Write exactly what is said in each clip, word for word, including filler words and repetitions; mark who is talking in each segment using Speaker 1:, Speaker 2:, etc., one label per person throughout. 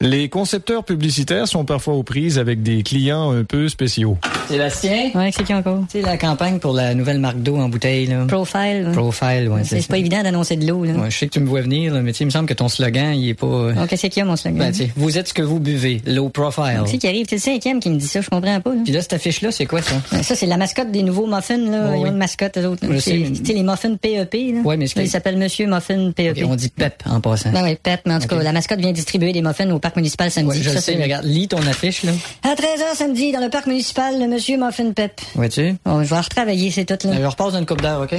Speaker 1: Les concepteurs publicitaires sont parfois aux prises avec des clients un peu spéciaux.
Speaker 2: Sébastien?
Speaker 3: Ouais, c'est qui encore?
Speaker 2: C'est la campagne pour la nouvelle marque d'eau en bouteille, là.
Speaker 3: Profile. Ouais.
Speaker 2: Profile, ouais,
Speaker 3: c'est,
Speaker 2: c'est,
Speaker 3: c'est pas évident d'annoncer de l'eau, là.
Speaker 2: Ouais, je sais que tu me vois venir, là, mais tu sais, il me semble que ton slogan, il est pas... Euh...
Speaker 3: Oh, qu'est-ce qu'il y a, mon slogan?
Speaker 2: Ben, tu sais, vous êtes ce que vous buvez. Low profile.
Speaker 3: C'est qui arrive? C'est le cinquième qui me dit ça, je comprends pas, là.
Speaker 2: Puis là, cette affiche-là, c'est quoi, ça?
Speaker 3: Ben, ça, c'est la mascotte des nouveaux muffins, là.
Speaker 2: Oh,
Speaker 3: Ils ont
Speaker 2: oui.
Speaker 3: une mascotte, eux autres.
Speaker 2: Je
Speaker 3: C'est,
Speaker 2: sais, mais-
Speaker 3: tu sais, les muffins P E P, là.
Speaker 2: Ouais, mais ce
Speaker 3: Là,
Speaker 2: que-
Speaker 3: il s'appelle Monsieur Muffin P E P.
Speaker 2: Okay, on dit Pep, en passant.
Speaker 3: Ben oui, Pep, mais en tout
Speaker 2: Ok.
Speaker 3: cas, la mascotte vient distribuer des muffins au parc municipal samedi.
Speaker 2: Ouais, je
Speaker 3: Ça,
Speaker 2: le sais,
Speaker 3: c'est-
Speaker 2: mais regarde, lis ton affiche, là.
Speaker 3: À treize heures samedi, dans le parc municipal, le Monsieur Muffin Pep.
Speaker 2: Vois-tu?
Speaker 3: Bon, je vais retravailler, c'est tout, là.
Speaker 2: Je repasse dans une coupe d'heure, OK?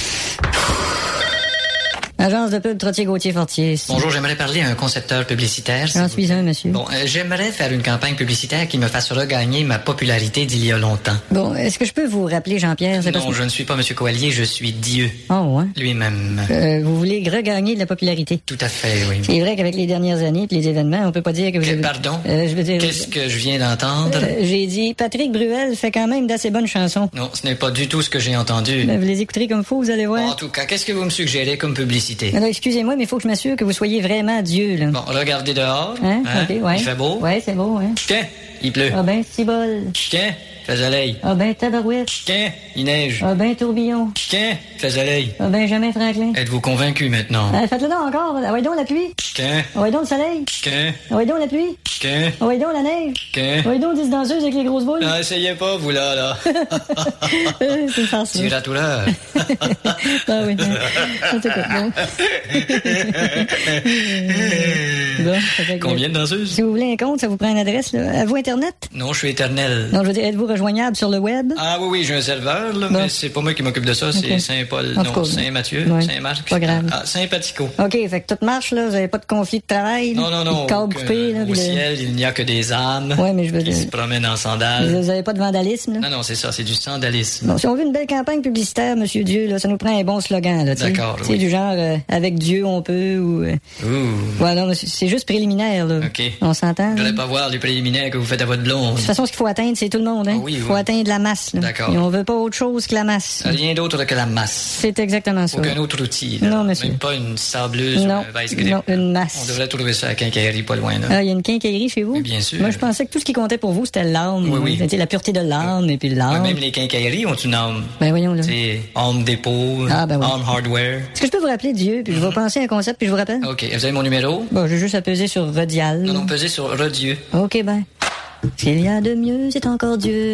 Speaker 3: Agence de pub Trottier-Gauthier-Fortier.
Speaker 4: Bonjour, j'aimerais parler à un concepteur publicitaire. s'il
Speaker 3: J'en
Speaker 4: vous
Speaker 3: suis
Speaker 4: plaît.
Speaker 3: un, monsieur.
Speaker 4: Bon, euh, j'aimerais faire une campagne publicitaire qui me fasse regagner ma popularité d'il y a longtemps.
Speaker 3: Bon, est-ce que je peux vous rappeler, Jean-Pierre? C'est
Speaker 4: Non,
Speaker 3: parce que-
Speaker 4: je ne suis pas Monsieur Coallier, je suis Dieu
Speaker 3: Oh, ouais.
Speaker 4: lui-même.
Speaker 3: Euh, vous voulez regagner de la popularité.
Speaker 4: Tout à fait, oui.
Speaker 3: C'est vrai qu'avec les dernières années et les événements, on peut pas dire que vous
Speaker 4: Que-
Speaker 3: avez...
Speaker 4: pardon?
Speaker 3: Euh, je veux dire...
Speaker 4: Qu'est-ce que je viens d'entendre?
Speaker 3: Euh, j'ai dit, Patrick Bruel fait quand même d'assez bonnes chansons.
Speaker 4: Non, ce n'est pas du tout ce que j'ai entendu.
Speaker 3: Ben, vous les écouterez comme faut, vous allez voir.
Speaker 4: En tout cas, qu'est-ce que vous me suggérez comme publicité?
Speaker 3: Alors, excusez-moi, mais il faut que je m'assure que vous soyez vraiment Dieu, là.
Speaker 4: Bon, regardez dehors.
Speaker 3: Hein? OK, ouais.
Speaker 4: Il fait beau?
Speaker 3: Ouais, c'est beau, hein.
Speaker 4: Tiens, il pleut.
Speaker 3: Ah ben, c'est bol.
Speaker 4: Tiens, il fait soleil.
Speaker 3: Ah ben, tabarouette.
Speaker 4: Tiens, il neige.
Speaker 3: Ah ben, tourbillon.
Speaker 4: Tiens, il fait soleil.
Speaker 3: Ah ben, jamais Franklin.
Speaker 4: Êtes-vous convaincu maintenant?
Speaker 3: Ah, faites-le donc encore. Ah ouais donc la pluie.
Speaker 4: Tiens,
Speaker 3: Ah ouais donc le soleil.
Speaker 4: tiens,
Speaker 3: Ah ouais donc la pluie.
Speaker 4: tiens,
Speaker 3: Ah ouais donc la neige.
Speaker 4: tiens.
Speaker 3: Ah ouais donc dix danseuses avec les grosses boules.
Speaker 4: Non, essayez pas, vous là, là.
Speaker 3: Euh, c'est une farce,
Speaker 4: Tu
Speaker 3: là.
Speaker 4: à tout l'heure.
Speaker 3: Ah oui. En tout cas, bon. Bon, ça fait que-
Speaker 4: Combien de danseuses?
Speaker 3: Si vous voulez un compte, ça vous prend une adresse, là. Avez-vous Internet?
Speaker 4: Non, je suis éternel.
Speaker 3: Non, je veux dire, êtes-vous rejoignable sur le web?
Speaker 4: Ah oui, oui, j'ai un serveur, là,
Speaker 3: Bon.
Speaker 4: mais c'est pas moi qui m'occupe de ça, c'est
Speaker 3: Ok.
Speaker 4: Saint-Paul,
Speaker 3: En
Speaker 4: non,
Speaker 3: tout cas,
Speaker 4: Saint-Mathieu,
Speaker 3: ouais.
Speaker 4: Saint-Marc.
Speaker 3: Pas grave.
Speaker 4: Ah, Saint-Patico.
Speaker 3: OK, fait que tout marche, là. Vous avez pas de conflit de travail? là?
Speaker 4: Non, non, non.
Speaker 3: De câble
Speaker 4: aucun-
Speaker 3: coupé, là.
Speaker 4: Au
Speaker 3: puis de-
Speaker 4: ciel, il n'y a que des âmes
Speaker 3: Ouais, mais je veux
Speaker 4: qui se
Speaker 3: dire.
Speaker 4: promènent en sandales.
Speaker 3: Vous avez pas de vandalisme, là?
Speaker 4: Non, non, c'est ça, c'est du sandalisme.
Speaker 3: Bon, si on veut une belle campagne publicitaire, Monsieur Dieu, là, ça nous prend un bon slogan, là, tu sais.
Speaker 4: D'accord,
Speaker 3: Tu sais,
Speaker 4: oui.
Speaker 3: du genre, euh, avec Dieu, on peut, ou... euh,
Speaker 4: Ouh.
Speaker 3: Ouais, non, mais c'est- c'est juste préliminaire, là.
Speaker 4: OK.
Speaker 3: On s'entend?
Speaker 4: Je
Speaker 3: là?
Speaker 4: voudrais pas voir les préliminaires que vous faites à votre blonde.
Speaker 3: De toute façon, ce qu'il faut atteindre, c'est tout le monde, hein.
Speaker 4: Ah oui,
Speaker 3: Il faut
Speaker 4: oui.
Speaker 3: atteindre la masse, là.
Speaker 4: D'accord.
Speaker 3: Et on veut pas autre chose que la masse.
Speaker 4: Rien d'autre que la masse.
Speaker 3: C'est exactement ça.
Speaker 4: Aucun autre outil. Là.
Speaker 3: Non, monsieur.
Speaker 4: Même pas une sableuse
Speaker 3: Non,
Speaker 4: ou un vice grip.
Speaker 3: non, une
Speaker 4: On
Speaker 3: masse.
Speaker 4: devrait trouver ça à quincaillerie pas loin, là.
Speaker 3: Ah, il y a une quincaillerie chez vous?
Speaker 4: Oui, bien sûr.
Speaker 3: Moi, je pensais que tout ce qui comptait pour vous, c'était l'âme.
Speaker 4: Oui, oui.
Speaker 3: C'était la pureté de l'âme, et puis l'âme.
Speaker 4: Ouais, même les quincailleries ont une âme.
Speaker 3: Ben, voyons, là.
Speaker 4: C'est Home Depot,
Speaker 3: Ah, ben oui.
Speaker 4: Home Hardware.
Speaker 3: Est-ce que je peux vous rappeler Dieu, puis je vais penser à un concept, puis je vous rappelle?
Speaker 4: OK. Vous avez mon numéro?
Speaker 3: Bon, j'ai juste à peser sur Redial.
Speaker 4: Non, non, pesez sur Redieu.
Speaker 3: OK, ben. S'il y a de mieux, c'est encore Dieu.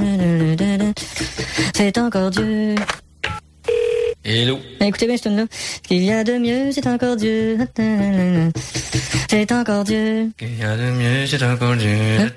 Speaker 3: C'est encore Dieu.
Speaker 4: Hello.
Speaker 3: Ben, écoutez bien cette tune-là. S'il y a de mieux, c'est encore Dieu. C'est encore Dieu.
Speaker 4: Il y a de mieux, c'est encore Dieu.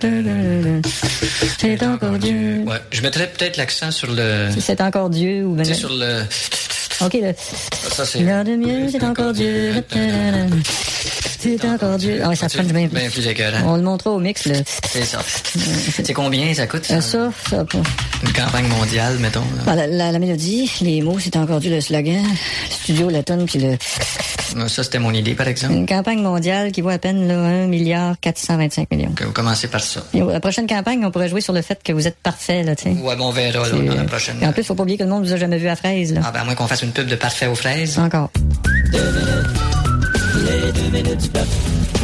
Speaker 3: C'est encore Dieu.
Speaker 4: Ouais. Je mettrais peut-être l'accent sur le...
Speaker 3: C'est encore Dieu ou ben.
Speaker 4: Tu sais, sur le...
Speaker 3: OK, là.
Speaker 4: Ça, c'est...
Speaker 3: Il y a de mieux, c'est encore Dieu. C'est encore Dieu. Ah ouais, ça prend bien plus.
Speaker 4: Bien plus écœurant.
Speaker 3: On le montrera au mix, là.
Speaker 4: C'est ça. C'est combien ça coûte, ça?
Speaker 3: Euh, Ça, ça, pas.
Speaker 4: Une campagne mondiale, mettons. Là.
Speaker 3: Ah, la, la, la mélodie, les mots, c'est encore Dieu, le slogan, le studio, la tonne, puis le...
Speaker 4: Ça, c'était mon idée, par exemple.
Speaker 3: Une campagne mondiale qui vaut à peine là, un milliard quatre cent vingt-cinq millions.
Speaker 4: Que vous commencez par ça.
Speaker 3: Et la prochaine campagne, on pourrait jouer sur le fait que vous êtes parfait, là, tu sais.
Speaker 4: Ouais, bon, on verra, là,
Speaker 3: C'est-
Speaker 4: dans la prochaine.
Speaker 3: Et en plus, faut pas oublier que le monde vous a jamais vu à fraise, là.
Speaker 4: Ah, ben, à moins qu'on fasse une pub de parfait aux fraises.
Speaker 3: Encore.
Speaker 2: Les deux minutes du peuple.